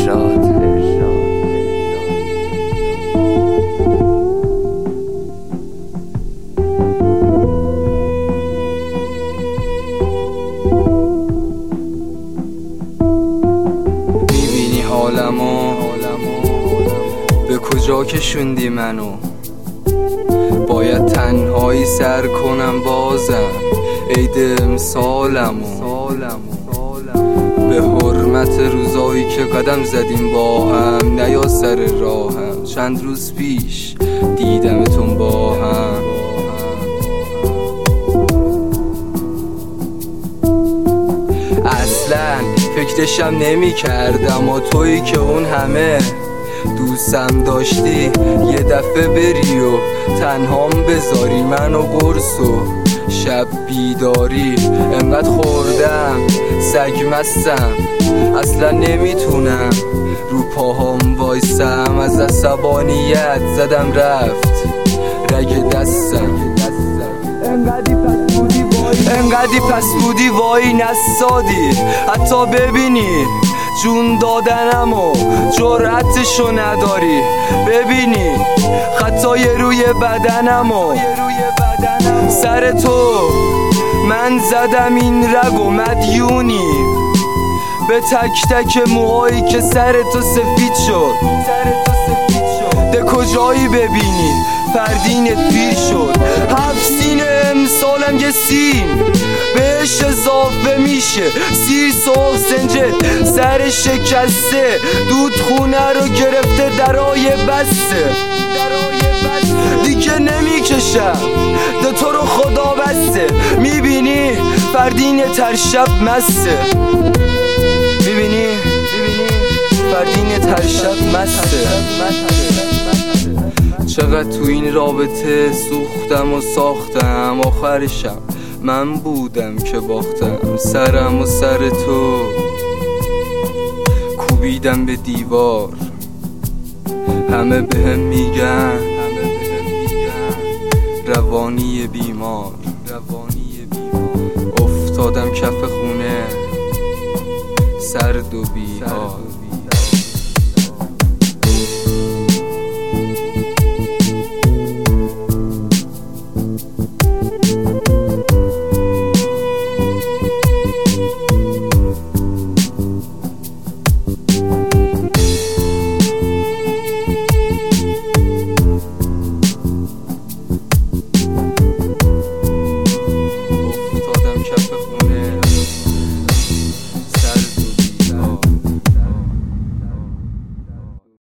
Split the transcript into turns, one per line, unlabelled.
میبینی حالمو به کجا کشوندی منو؟ باید تنهایی سر کنم بازم عید امسالمو، به حرمت روزایی که قدم زدیم با هم. نیا سر راهم، چند روز پیش دیدمتون با هم. اصلا فکرشم نمی کردم و تویی که اون همه دوستم داشتی یه دفعه بری و تنهام بذاری منو قرص و شب بیداری. انقدر خوردم سگ مستم اصلا نمیتونم رو پاهام وایسم. از عصبانیت زدم رفت رگ دستم. انقدی پس بودی وای نسادی حتی ببینی جون دادنمو جرأتشو نداری. ببینی خطای روی بدنمو سر تو من زدم این رگ و مدیونی به تک تک موهایی که سر تو سفید شد. ده کجایی ببینی فردینت پیر شد. 7 سین امسالم یه سین بهش اضافه میشه سیر سرخ سنجت سر شکسته دود خونه رو گرفته درای بسته. دیگه نمیکشم ده تو رو خدا بسته. میبینی فردین تر شب مسته. میبینی فردین تر شب مسته. چقدر تو این رابطه سوختم و ساختم آخرشم من بودم که باختم. سرم و سر تو کوبیدم به دیوار. همه بهم میگن روانی بیمار. افتادم کف خونه سرد و بی‌حال.